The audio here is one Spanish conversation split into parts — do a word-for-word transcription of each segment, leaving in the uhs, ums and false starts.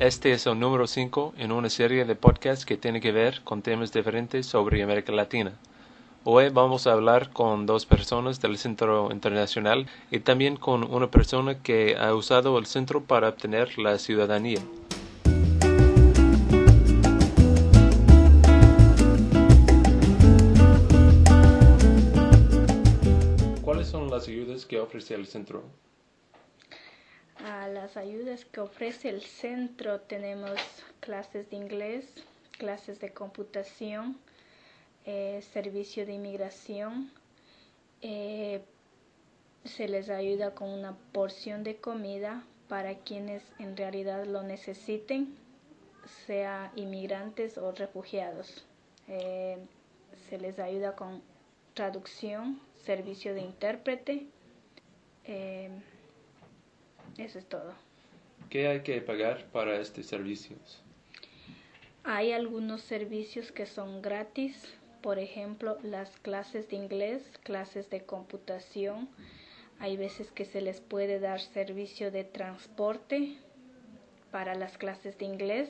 Este es el número cinco en una serie de podcasts que tiene que ver con temas diferentes sobre América Latina. Hoy vamos a hablar con dos personas del Centro Internacional y también con una persona que ha usado el centro para obtener la ciudadanía. ¿Cuáles son las ayudas que ofrece el centro? A las ayudas que ofrece el centro tenemos clases de inglés, clases de computación, eh, servicio de inmigración. Eh, se les ayuda con una porción de comida para quienes en realidad lo necesiten, sea inmigrantes o refugiados. Eh, se les ayuda con traducción, servicio de intérprete. Eh, Eso es todo. ¿Qué hay que pagar para estos servicios? Hay algunos servicios que son gratis, por ejemplo, las clases de inglés, clases de computación. Hay veces que se les puede dar servicio de transporte para las clases de inglés,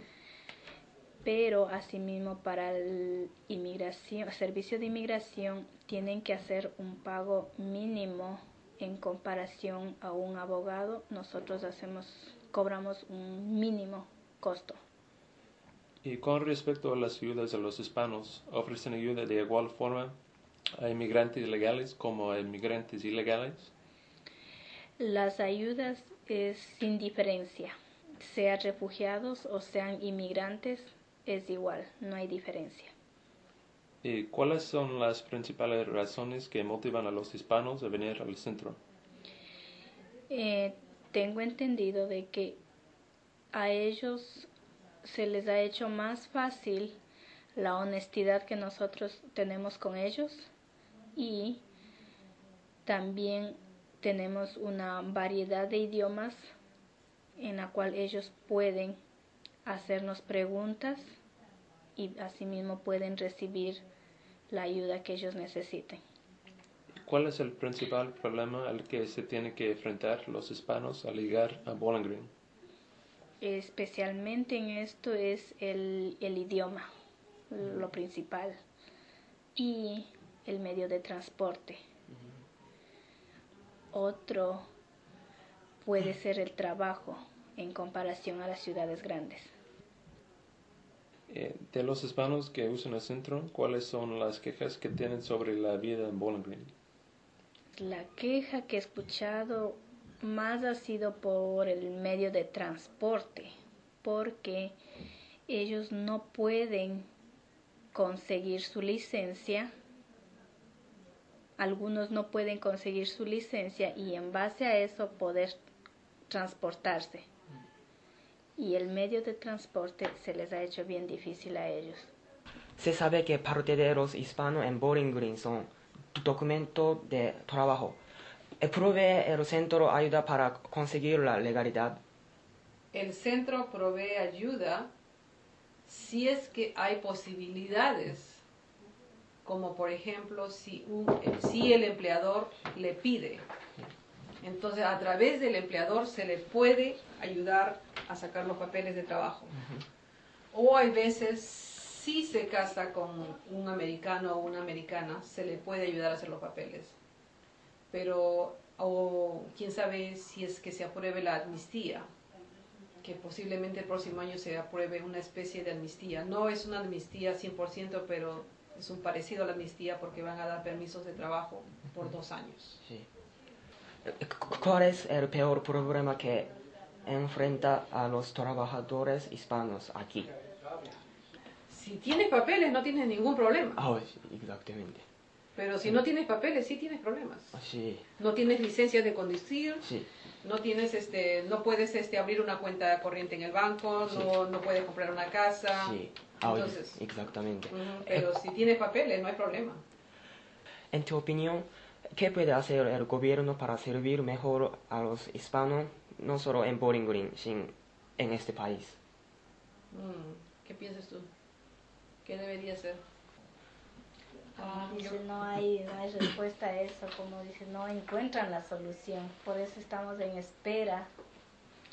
pero asimismo para el inmigración, servicio de inmigración tienen que hacer un pago mínimo. En comparación a un abogado, nosotros hacemos, cobramos un mínimo costo. Y con respecto a las ayudas a los hispanos, ¿ofrecen ayuda de igual forma a inmigrantes legales como a inmigrantes ilegales? Las ayudas es sin diferencia, sean refugiados o sean inmigrantes, es igual, no hay diferencia. ¿Y cuáles son las principales razones que motivan a los hispanos a venir al centro? Eh, tengo entendido de que a ellos se les ha hecho más fácil la honestidad que nosotros tenemos con ellos y también tenemos una variedad de idiomas en la cual ellos pueden hacernos preguntas y asimismo pueden recibir la ayuda que ellos necesiten. ¿Cuál es el principal problema al que se tienen que enfrentar los hispanos al llegar a Bowling Green? Especialmente en esto es el, el idioma, lo principal, y el medio de transporte. Uh-huh. Otro puede ser el trabajo en comparación a las ciudades grandes. De los hispanos que usan el centro, ¿cuáles son las quejas que tienen sobre la vida en Bowling Green? La queja que he escuchado más ha sido por el medio de transporte, porque ellos no pueden conseguir su licencia, algunos no pueden conseguir su licencia y en base a eso poder transportarse. Y el medio de transporte se les ha hecho bien difícil a ellos. Se sabe que parte de los hispanos en Bowling Green son documentos de trabajo. ¿Provee el centro ayuda para conseguir la legalidad? El centro provee ayuda si es que hay posibilidades, como por ejemplo si, un, si el empleador le pide. Entonces a través del empleador se le puede ayudar a sacar los papeles de trabajo. Uh-huh. O hay veces, si se casa con un americano o una americana, se le puede ayudar a hacer los papeles. Pero, o quién sabe si es que se apruebe la amnistía, que posiblemente el próximo año se apruebe una especie de amnistía. No es una amnistía cien por ciento, pero es un parecido a la amnistía porque van a dar permisos de trabajo por dos años. Sí. ¿Cuál es el peor problema que enfrenta a los trabajadores hispanos aquí? Si tienes papeles no tienes ningún problema. Oh, exactamente. Pero si no tienes papeles sí tienes problemas. Sí. No tienes licencia de conducir. Sí. No tienes este, no puedes este abrir una cuenta corriente en el banco. Sí. No, no puedes comprar una casa. Sí. Oh, entonces, exactamente. Uh-huh, pero eh, si tienes papeles no hay problema. En tu opinión, ¿qué puede hacer el gobierno para servir mejor a los hispanos, no solo en Bowling Green, sino en este país? Mm, ¿Qué piensas tú? ¿Qué debería hacer? Como dice, no hay, no hay respuesta a eso, como dice, no encuentran la solución. Por eso estamos en espera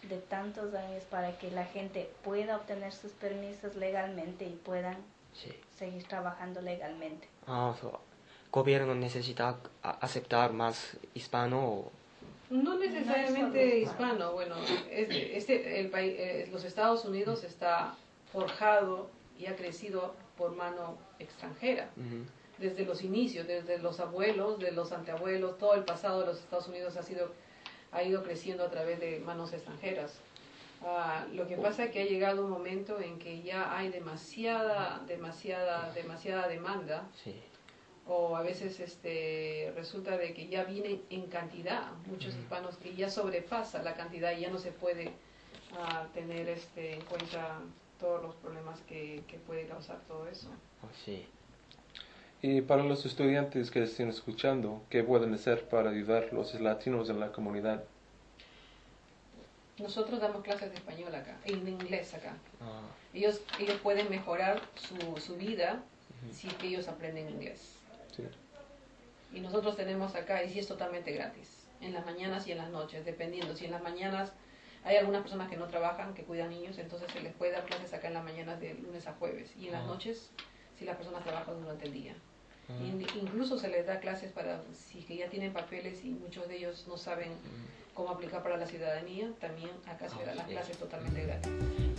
de tantos años para que la gente pueda obtener sus permisos legalmente y puedan Sí. seguir trabajando legalmente. Ah, so, ¿gobierno necesita a- aceptar más hispano o...? No necesariamente hispano, bueno, este, este, el país, eh, los Estados Unidos está forjado y ha crecido por mano extranjera. Ujú. Desde los inicios, desde los abuelos, de los anteabuelos, todo el pasado de los Estados Unidos ha sido ha ido creciendo a través de manos extranjeras. Uh, lo que pasa es que ha llegado un momento en que ya hay demasiada, demasiada, demasiada demanda, Sí. o a veces este resulta de que ya vienen en cantidad muchos Ujú. hispanos que ya sobrepasa la cantidad y ya no se puede uh, tener este en cuenta todos los problemas que, que puede causar todo eso. Oh, sí. Y para los estudiantes que estén escuchando, ¿qué pueden hacer para ayudar a los latinos en la comunidad? Nosotros damos clases de español acá, en inglés acá. Ah, Ellos, ellos pueden mejorar su, su vida si es que ellos aprenden inglés. Sí. Y nosotros tenemos acá, y sí es totalmente gratis, en las mañanas y en las noches, dependiendo. Si en las mañanas hay algunas personas que no trabajan, que cuidan niños, entonces se les puede dar clases acá en las mañanas de lunes a jueves. Y en las Ah. noches, si las personas trabajan durante el día. ah, Y incluso se les da clases para, si que ya tienen papeles y muchos de ellos no saben mm. cómo aplicar para la ciudadanía, también acá se Ah, dan las sí. clases totalmente gratis.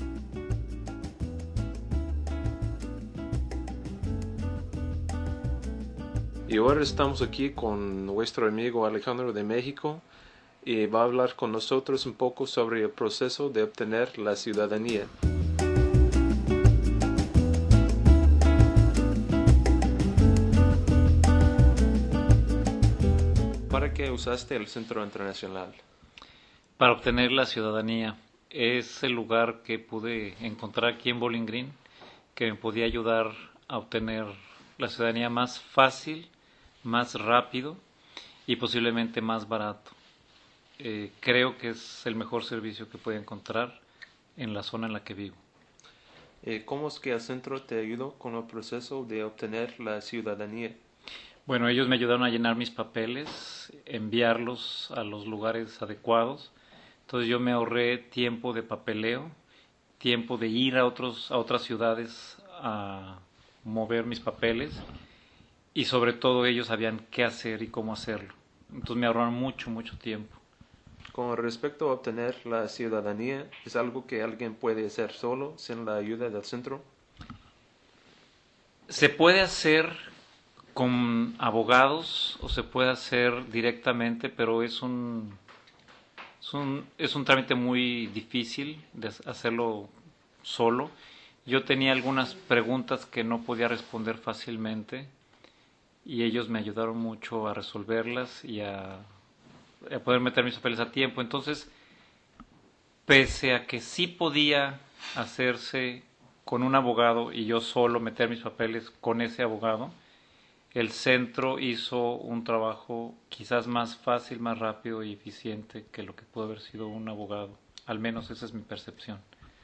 Y ahora estamos aquí con nuestro amigo Alejandro de México y va a hablar con nosotros un poco sobre el proceso de obtener la ciudadanía. ¿Para qué usaste el Centro Internacional? Para obtener la ciudadanía. Es el lugar que pude encontrar aquí en Bowling Green que me podía ayudar a obtener la ciudadanía más fácil, más rápido y posiblemente más barato. Eh, creo que es el mejor servicio que puede encontrar en la zona en la que vivo. Eh, ¿Cómo es que el centro te ayudó con el proceso de obtener la ciudadanía? Bueno, ellos me ayudaron a llenar mis papeles, enviarlos a los lugares adecuados. Entonces yo me ahorré tiempo de papeleo, tiempo de ir a otros a otras ciudades a mover mis papeles y sobre todo ellos sabían qué hacer y cómo hacerlo. Entonces me ahorraron mucho, mucho tiempo. Con respecto a obtener la ciudadanía, ¿es algo que alguien puede hacer solo sin la ayuda del centro? Se puede hacer con abogados o se puede hacer directamente, pero es un es un, es un trámite muy difícil de hacerlo solo. Yo tenía algunas preguntas que no podía responder fácilmente y ellos me ayudaron mucho a resolverlas y a, a poder meter mis papeles a tiempo. Entonces, pese a que sí podía hacerse con un abogado y yo solo meter mis papeles con ese abogado, el centro hizo un trabajo quizás más fácil, más rápido y eficiente que lo que pudo haber sido un abogado. Al menos esa es mi percepción.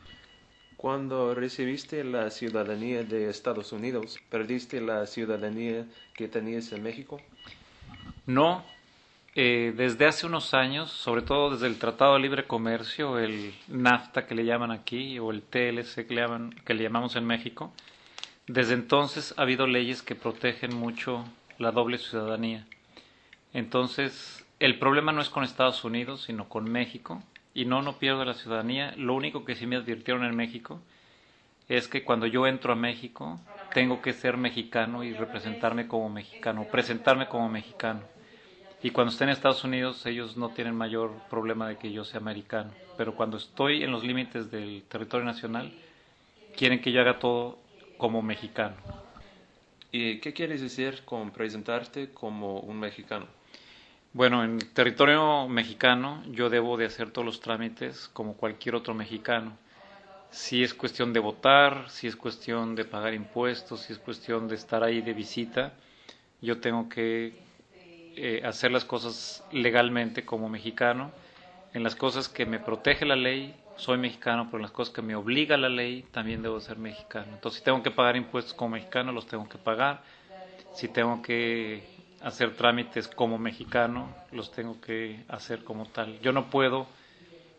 Cuando recibiste la ciudadanía de Estados Unidos, ¿perdiste la ciudadanía que tenías en México? No, eh, desde hace unos años, sobre todo desde el Tratado de Libre Comercio, el NAFTA que le llaman aquí, o el T L C que le, llaman, que le llamamos en México, desde entonces ha habido leyes que protegen mucho la doble ciudadanía. Entonces, el problema no es con Estados Unidos, sino con México. Y no, no pierdo la ciudadanía. Lo único que sí me advirtieron en México es que cuando yo entro a México, tengo que ser mexicano y representarme como mexicano, presentarme como mexicano. Y cuando esté en Estados Unidos, ellos no tienen mayor problema de que yo sea americano. Pero cuando estoy en los límites del territorio nacional, quieren que yo haga todo como mexicano. ¿Y qué quieres decir con presentarte como un mexicano? Bueno, en territorio mexicano yo debo de hacer todos los trámites como cualquier otro mexicano. Si es cuestión de votar, si es cuestión de pagar impuestos, si es cuestión de estar ahí de visita, yo tengo que eh, hacer las cosas legalmente como mexicano. En las cosas que me protege la ley, soy mexicano, pero en las cosas que me obliga la ley, también debo ser mexicano. Entonces, si tengo que pagar impuestos como mexicano, los tengo que pagar. Si tengo que hacer trámites como mexicano, los tengo que hacer como tal. Yo no puedo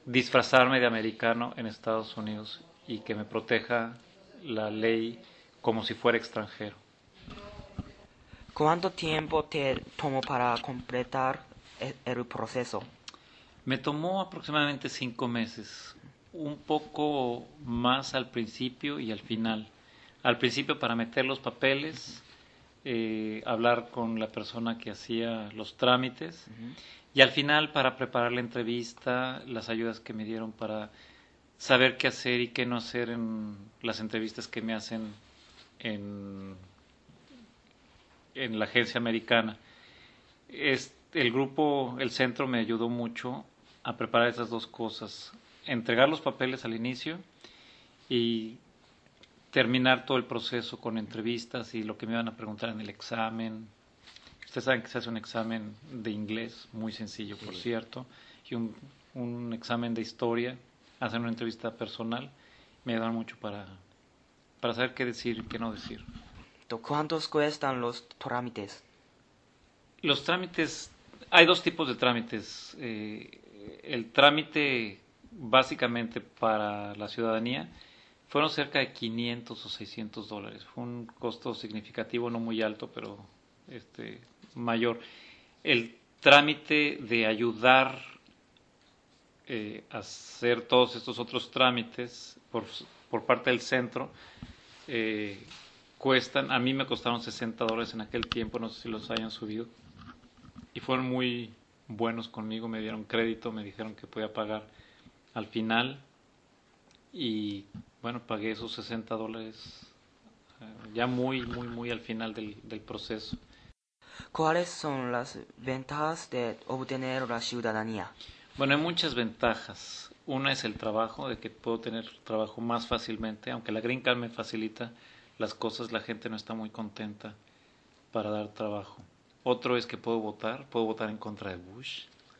disfrazarme de americano en Estados Unidos y que me proteja la ley como si fuera extranjero. ¿Cuánto tiempo te tomó para completar e- el proceso? Me tomó aproximadamente cinco meses, un poco más al principio y al final. Al principio para meter los papeles, eh, hablar con la persona que hacía los trámites, Ujú. y al final para preparar la entrevista, las ayudas que me dieron para saber qué hacer y qué no hacer en las entrevistas que me hacen en, en la agencia americana. Es, el grupo, el centro me ayudó mucho a preparar esas dos cosas, entregar los papeles al inicio y terminar todo el proceso con entrevistas y lo que me iban a preguntar en el examen. Ustedes saben que se hace un examen de inglés, muy sencillo, por cierto, y un, un examen de historia, hacen una entrevista personal, me ayudan mucho para, para saber qué decir y qué no decir. ¿Cuántos cuestan los trámites? Los trámites, hay dos tipos de trámites. Eh, el trámite básicamente para la ciudadanía fueron cerca de quinientos o seiscientos dólares. Fue un costo significativo, no muy alto, pero este mayor. El trámite de ayudar eh, a hacer todos estos otros trámites por, por parte del centro eh, cuestan, a mí me costaron sesenta dólares en aquel tiempo, no sé si los hayan subido, y fueron muy buenos conmigo, me dieron crédito, me dijeron que podía pagar al final y bueno, pagué esos sesenta dólares eh, ya muy, muy, muy al final del, del proceso. ¿Cuáles son las ventajas de obtener la ciudadanía? Bueno, hay muchas ventajas. Una es el trabajo, de que puedo tener trabajo más fácilmente, aunque la Green Card me facilita las cosas, la gente no está muy contenta para dar trabajo. Otro es que puedo votar, puedo votar en contra de Bush.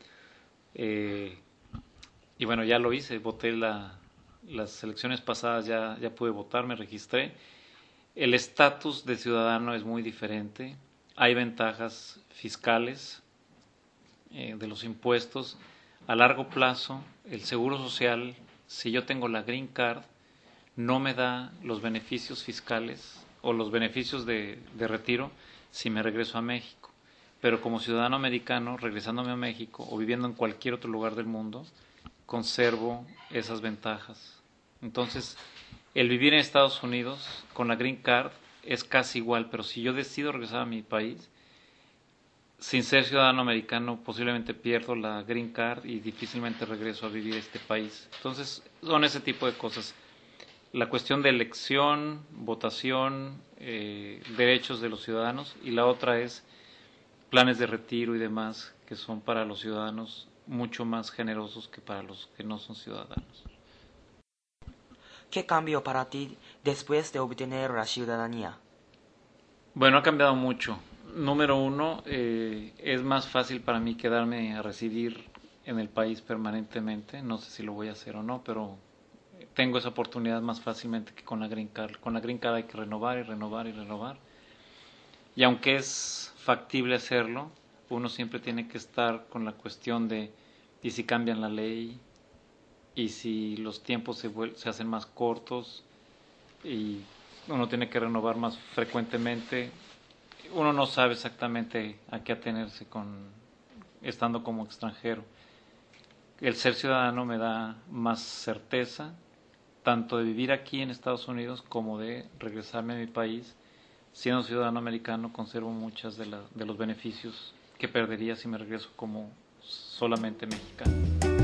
Eh, y bueno, ya lo hice, voté la, las elecciones pasadas, ya, ya pude votar, me registré. El estatus de ciudadano es muy diferente. Hay ventajas fiscales eh, de los impuestos. A largo plazo, el seguro social, si yo tengo la Green Card, no me da los beneficios fiscales o los beneficios de, de retiro si me regreso a México. Pero como ciudadano americano, regresándome a México o viviendo en cualquier otro lugar del mundo, conservo esas ventajas. Entonces, el vivir en Estados Unidos con la Green Card es casi igual, pero si yo decido regresar a mi país, sin ser ciudadano americano, posiblemente pierdo la Green Card y difícilmente regreso a vivir a este país. Entonces, son ese tipo de cosas. La cuestión de elección, votación, eh, derechos de los ciudadanos, y la otra es planes de retiro y demás, que son para los ciudadanos mucho más generosos que para los que no son ciudadanos. ¿Qué cambió para ti después de obtener la ciudadanía? Bueno, ha cambiado mucho. Número uno, eh, es más fácil para mí quedarme a residir en el país permanentemente. No sé si lo voy a hacer o no, pero tengo esa oportunidad más fácilmente que con la Green Card. Con la Green Card hay que renovar y renovar y renovar. Y aunque es factible hacerlo, uno siempre tiene que estar con la cuestión de y si cambian la ley y si los tiempos se, se hacen más cortos y uno tiene que renovar más frecuentemente. Uno no sabe exactamente a qué atenerse con estando como extranjero. El ser ciudadano me da más certeza, tanto de vivir aquí en Estados Unidos como de regresarme a mi país. Siendo ciudadano americano, conservo muchos de, la, de los beneficios que perdería si me regreso como solamente mexicano.